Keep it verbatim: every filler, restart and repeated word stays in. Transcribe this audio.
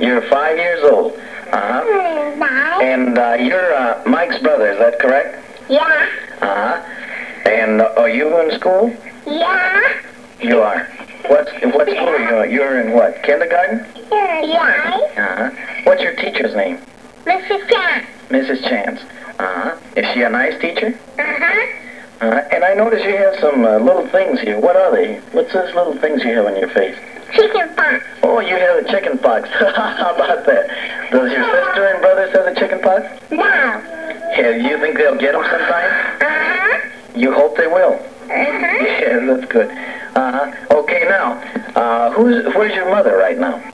You're five years old. Uh-huh. Mm, And uh, you're uh, Mike's brother, is that correct? yeah. Uh-huh. And uh, are you in school? Yeah. You are. What, what school are you in? You're in what, kindergarten? Yeah. Uh-huh. What's your teacher's name? Missus Chan. Missus Chance. Uh-huh. Is she a nice teacher? Uh-huh. Uh, and I notice you have some uh, little things here. What are they? What's those little things you have on your face? Chicken pox. Oh, you have the chicken pox. How about that? Does your sister and brothers have the chicken pox? No. Yeah, you think they'll get them sometime? Uh-huh. You hope they will. Uh-huh. Yeah, that's good. Uh-huh. Okay, now, uh, who's, where's your mother right now?